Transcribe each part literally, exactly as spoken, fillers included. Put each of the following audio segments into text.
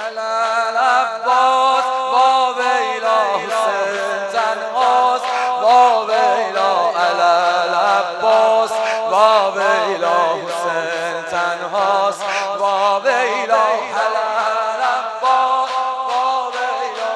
علل عباس وا ویلا حسین تنهاست وا ویلا علل عباس وا ویلا حسین تنهاست وا ویلا علل عباس وا ویلا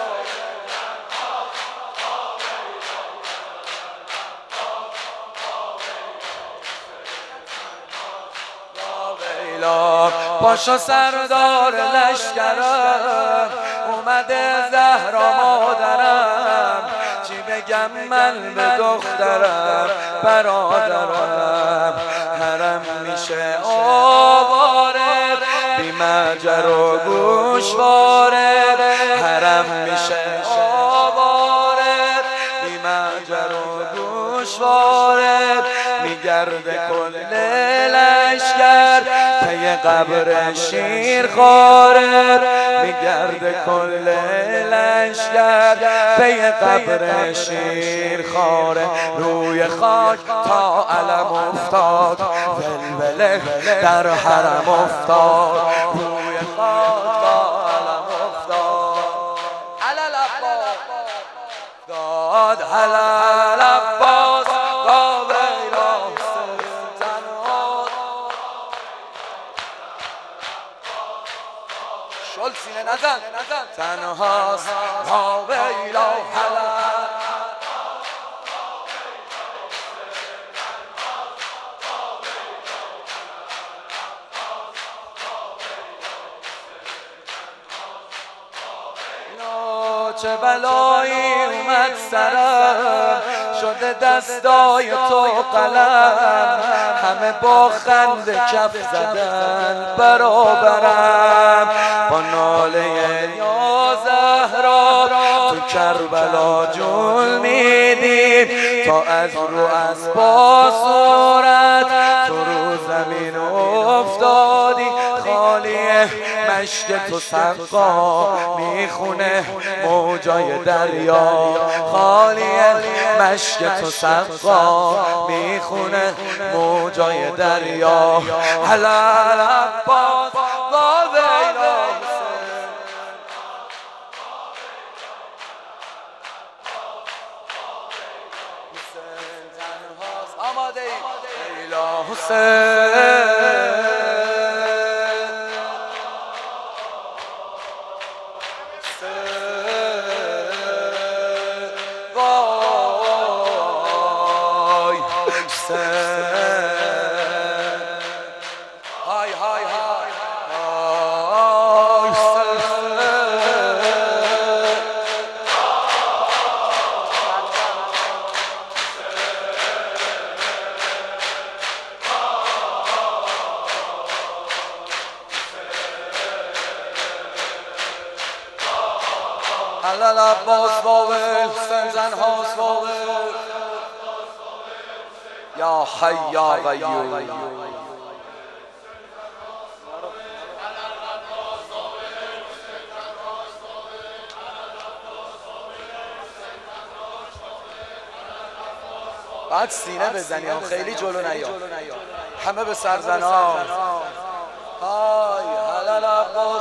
پاشا سردار لشکرم اومده زهرا مادرم چی بگم من به دخترم برادرم حرم میشه آواره بی مجر و گوشواره حرم میشه آواره بی مجر و گوشواره میگرده کل لشکر پی قبر شیرخواره میگرده کل لشکر پی قبر شیرخواره روی خاک تا علم افتاد ولوله در حرم افتاد روی خاک تا علم افتاد علل عباس داد علل عباس وا ویلا حسین تنهاست شل سینه نزن تنهاست وا ویلا علل چه بلایی اومد سرم شده دستای تو قلم همه با خنده کف زدن برابرم با ناله یا زهرا تو کربلا جون میدیم تا از رو اسبا صورت تو رو زمین افتادی خالیه مشک تو سقا میخونه موجای دریا خالیه مشک تو سقا میخونه موجای دریا علل عباس وا ویلا حسین حسین تنهاست آماده ای ویلا حسین علل عباس وا ویلا حسین تنهاست وا ویلا یا حی یا قیوم بعد سینه بزنی هم خیلی جلو نیا همه به سرزنان های علل عباس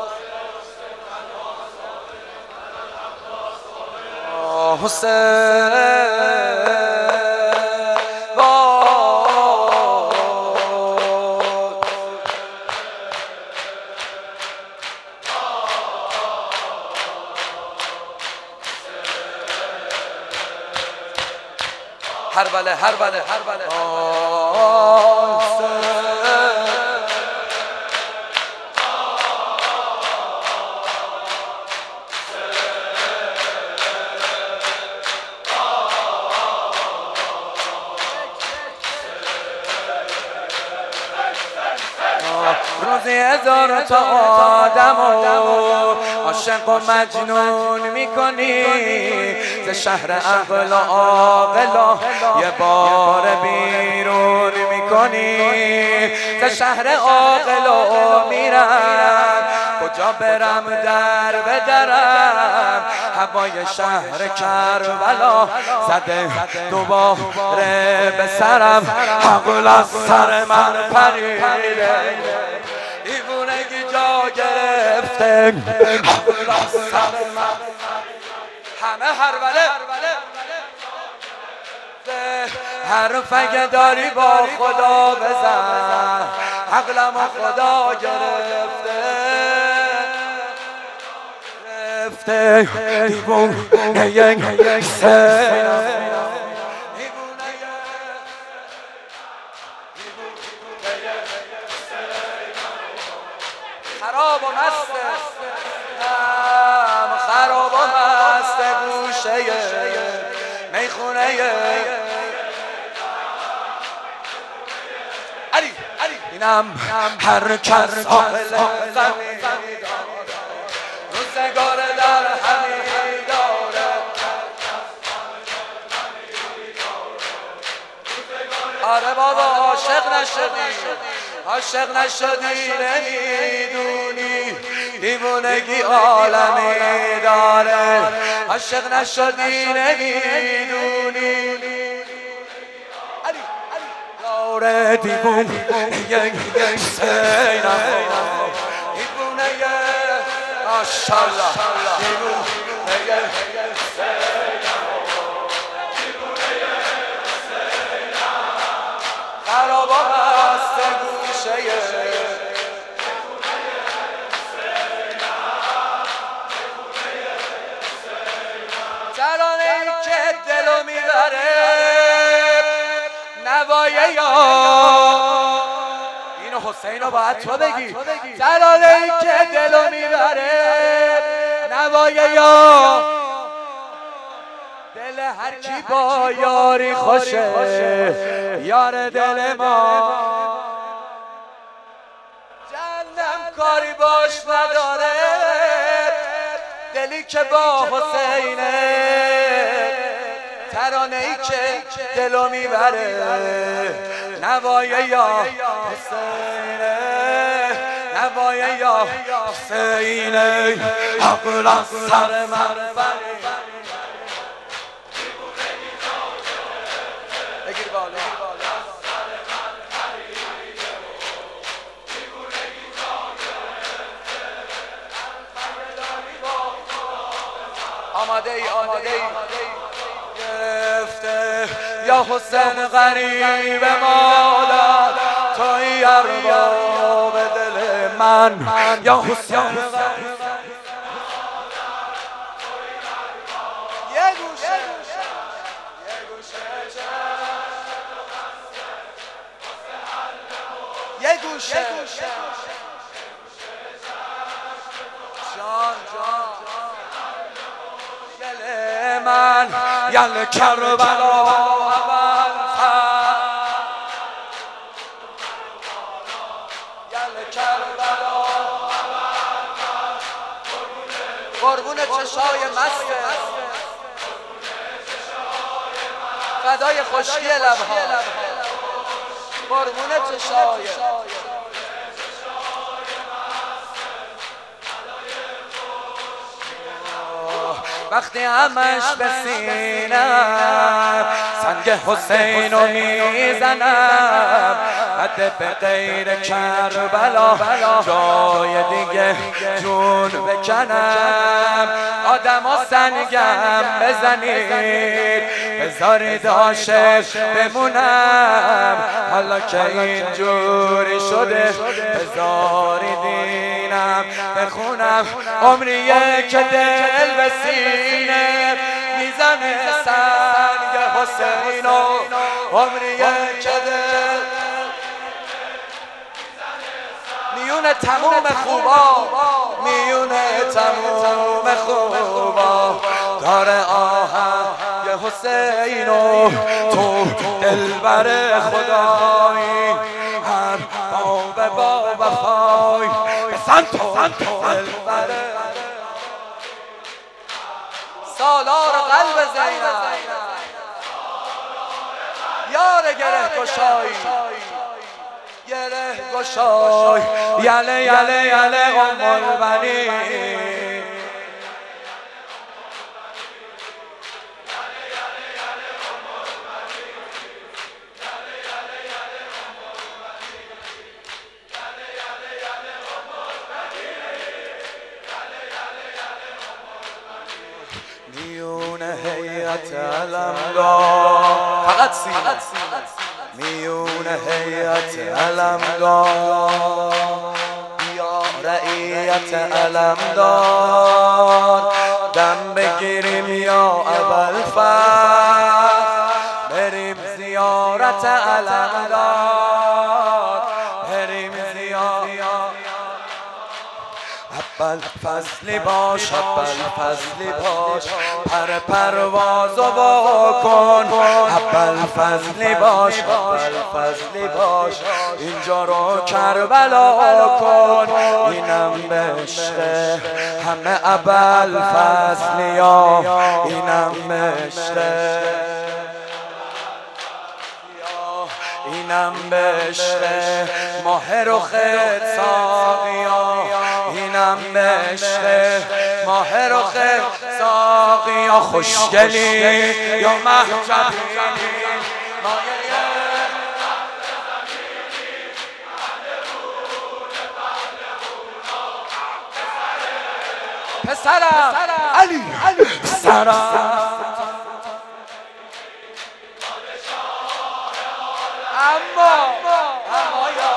حسین هر بله هر بله هر بله روزی هزار تا آدم و عاشق و مجنون میکنی ز شهر عقل و عاقل یه بار بیرون میکنی ز شهر عاقل و میرم کجا برم در به درم هوای شهر کربلا زده دوباره به سرم عقل از سر من پریده دیوونگی جا گرفت گرفته همه هروله حرف اگه داری با خدا بزن عقلم خدا گرفته گرفته دیوونه یک سه خراب و مست خراب و مست گوشه میخونه علی اینم هر کس عاقل غمی روزگار در همی داره آره بابا عاشق نشدی عاشق نشدی نمیدونی دیوونگی عالمی داره عاشق نشدی نمیدونی داره دیوونه یک سینم دیوونه ماشالله دیوونه یک سینم خراب است گوشه ترانه‌ای که دلو میبره نوایه یا اینو حسینو باید تو بگی ترانه‌ای که دلو میبره نوایه یا دل هر کی با یاری خوشه یار دل ما جهنم کاری باش نداره دلی که با حسینه ترانه‌ای که دلو میبره نوایه یا حسینه نوایه یا حسینه عقل از سر من بگیر بالا آماده ای آماده ای گرفته یا حسین غریب مادر توی ارباب دل من یا حسین غریب یه گوشه یه گوشه جان جان دل من یل کربلا اول یل کربلا قربون چشای مسته فدای خشکی لبها قربون چشای وقتی همش به سینم سنگ حسینو میزنم حد به غیر کربلا جای دیگه جون بکنم آدم ها سنگم بزنید بذارید عاشق بمونم حالا که اینجوری شده بذارید اینم بخونم عمریه که دل به سینه میزنه سنگ حسینو عمریه که دل میونه تموم خوبا میونه تموم خوبا داره آهنگ حسینو تو دلبر خدایی هر باب با وفای بسن تو دلبر سالار قلب زینب یار گره گشای گره گشای یله یله یله ام البنین هیئت علمدار، فقط سینه میون هیئت علمدار، بیا رعیت علمدار، دم بگیریم یا ابوالفضل، بریم زیارت علمدار، بریم زیارت ابوالفضلی باش، ابوالفضلی باش، پر پرواز وا کن، ابوالفضلی باش، ابوالفضلی باش، اینجا رو کربلا کن، اینم بشته همه ابوالفضلیا، اینم بشته اینم بشته ماه رخ ساقیا، اینم بشته ماه رخ ساقیا، خوشگلی یا محجبی پسرم علی پسرم اما اما یا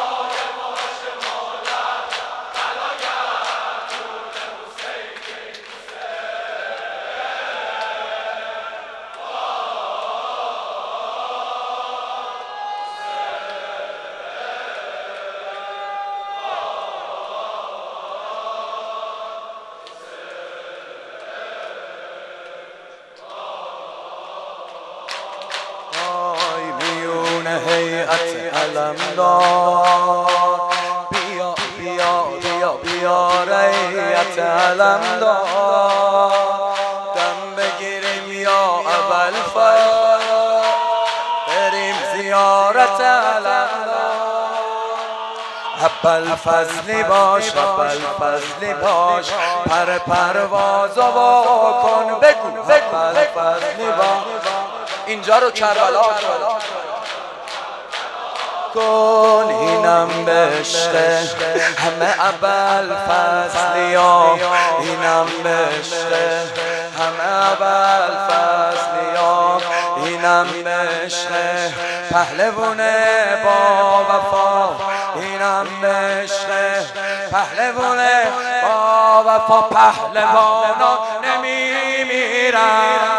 هیئت علمدار، بیا بیا بیا بیا رعیت علمدار، دم بگیریم یا ابوالفضل، بریم زیارت علمدار، ابوالفضلی باش، ابوالفضلی باش، پر پرواز وا کن، بگو ابوالفضلی باش، اینجا رو کربلا کن، اینم بشته همه ابوالفضلیا، اینم بشته همه ابوالفضلیا، اینم بشته پهلوون با وفا، اینم بشته پهلوون با وفا، پهلوانا نمیمیرن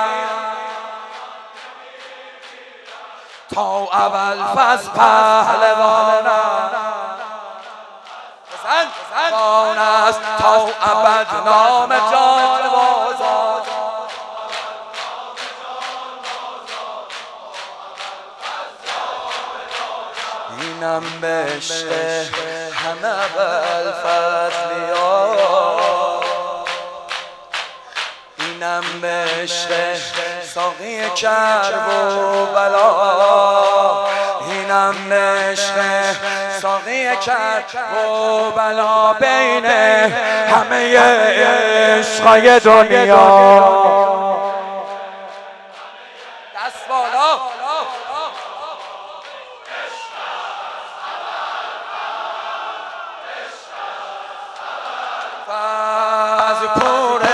تا ابوالفضل پهلوانم زن است تا ابد نام جانبازان، اینم بشته همه ابوالفضلیا، اینم بشته ساقی کرب و بلا، اینم بشته ساقی کرب و بلا، بین همه عشقای دنیا دست بالا از پوره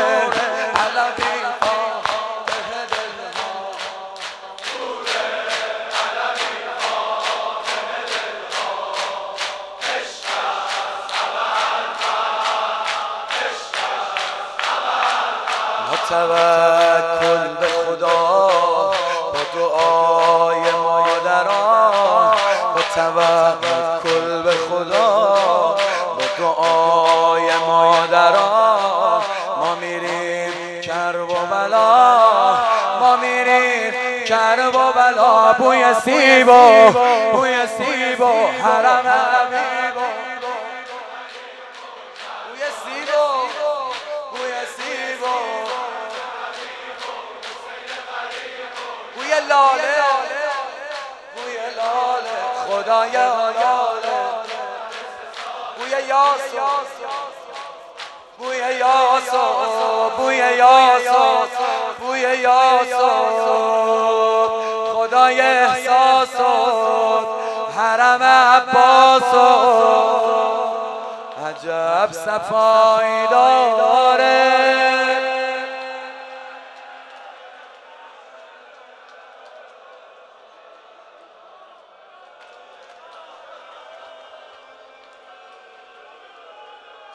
توکل به خدا با دعای مادران، با توکل به خدا با دعای مادران، ما میریم کرب و بلا، ما میریم کرب و بلا، بوی سیب و بوی سیب و حرم حبیب، بوی سیب و بوی سیب و بوی لاله بوی لاله خدایا لاله، بوی یاسو بوی یاسو بوی یاسو بوی یاسو، خدای احساس حرم عباس عجب صفایی داره،